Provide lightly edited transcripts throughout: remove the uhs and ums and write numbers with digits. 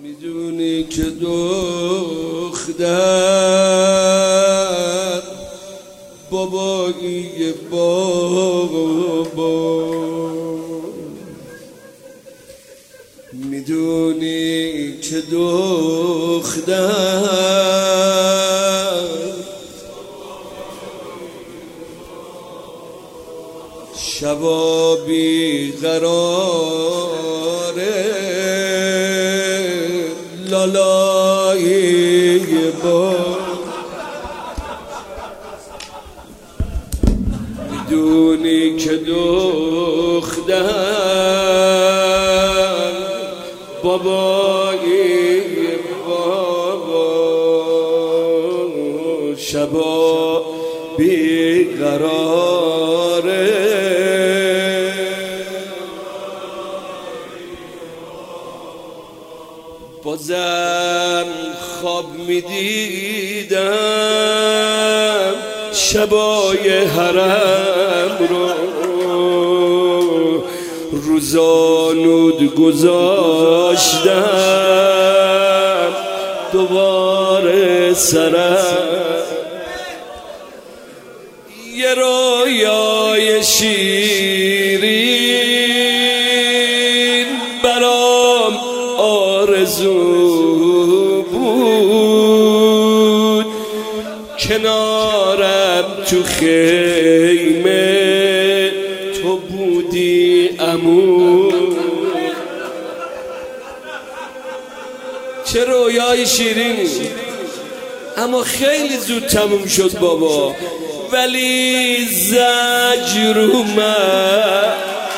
میدونی که دختر بابایی بابا، میدونی که دختر شبا بی قراره لالای با، میدونی که دختر بابای بابا شبا بی قراره بازم خواب میدیدم شبای حرم رو، روزانود گذاشتم دوباره سرم، یه رویای شیرین برام آرزو بود، کنارم تو خیمه تو بودی عمو. چه رویای شیرینی، اما خیلی زود تموم شد بابا، ولی زجر اومد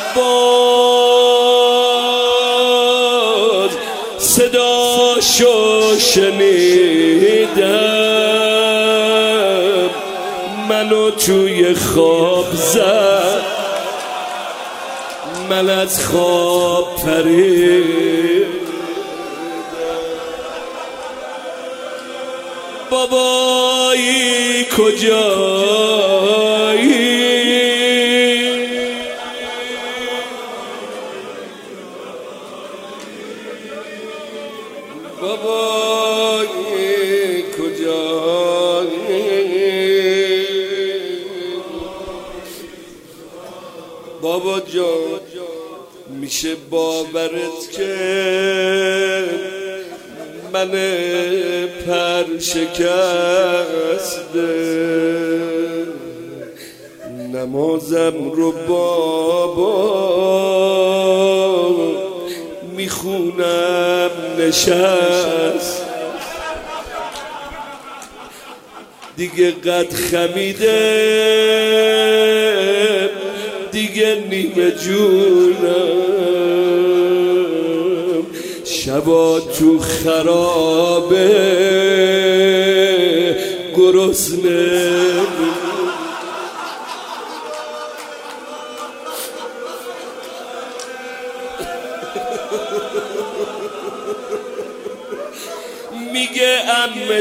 باز صداشو شنیدم، منو توی خواب زد، من از خواب پریدم. بابایی کجایی؟ بابایی کجایی؟ بابا جان میشه باورت که من پر شکسته نمازم رو بابا میخونم نشست، دیگه قد خمیده دیگه نیمه جونم، شبا تو خرابه گرسنه میگه عمه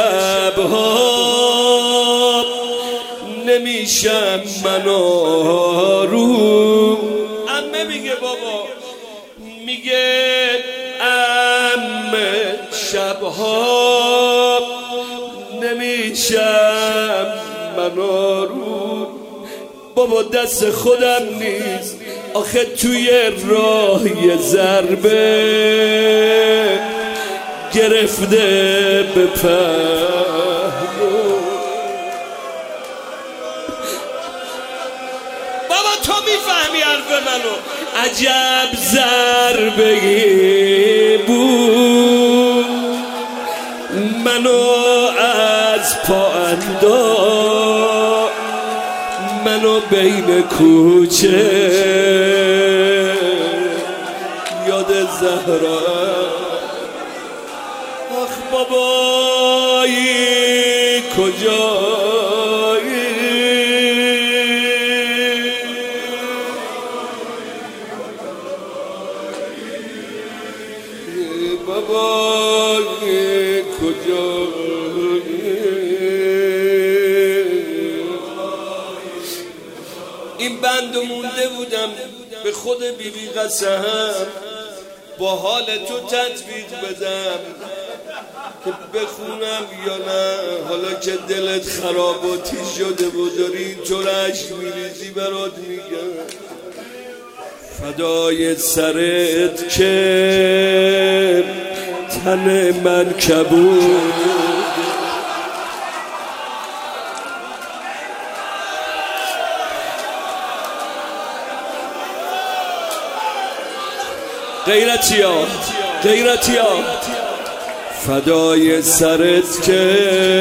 شبها نمیشم من آروم، عمه میگه بابا، میگه عمه شبها نمیشم من آروم، بابا دست خودم نیست آخه توی راه یه ضربه گرفته به پهلو. بابا تو میفهمی حرف منو، عجب ضربه‌ای بود، منو از پا انداخت، منو بین کوچه یاد زهرا. آخ بابایی کجایی؟ بابایی کجایی؟ این بند مونده بودم به خود بیبی قسم، با حال تو تطبیق بدم که بخونم یا نه؟ حالا که دلت خراباتی شده و داری اینطور عشق میریزی برات میگم فدای سرت که تن من کبود غیرتیا فدای سرت که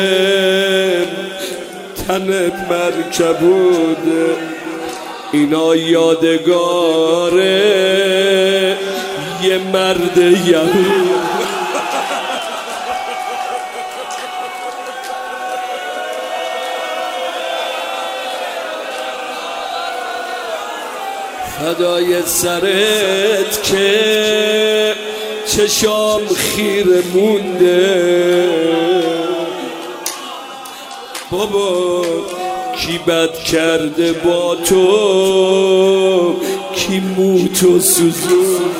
تن من کبود اینا یادگاره یه مرد یهود فدای سرت که چشام خیره مونده بابا کی بد کرده با تو کی موتو سوزون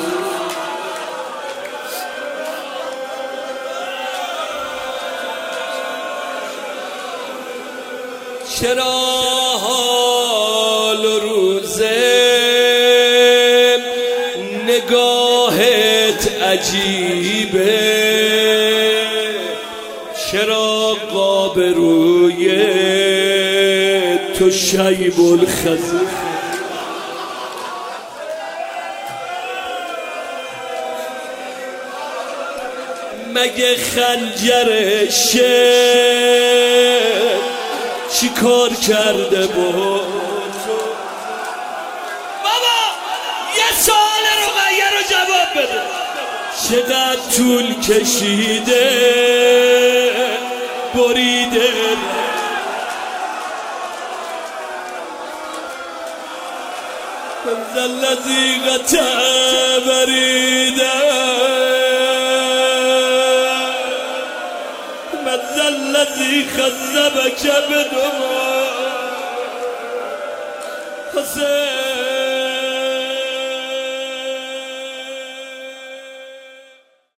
چرا حال و روزه نگاهت عجیبه چرا قاب روی تو شیب الخزه مگه خنجر شعر چی کار کرده با تو؟ بابا یه سوال رقیه رو جواب بده چقدر طول کشیده بریده من الذی قطع بریده من الذی خذبک بدموع حسین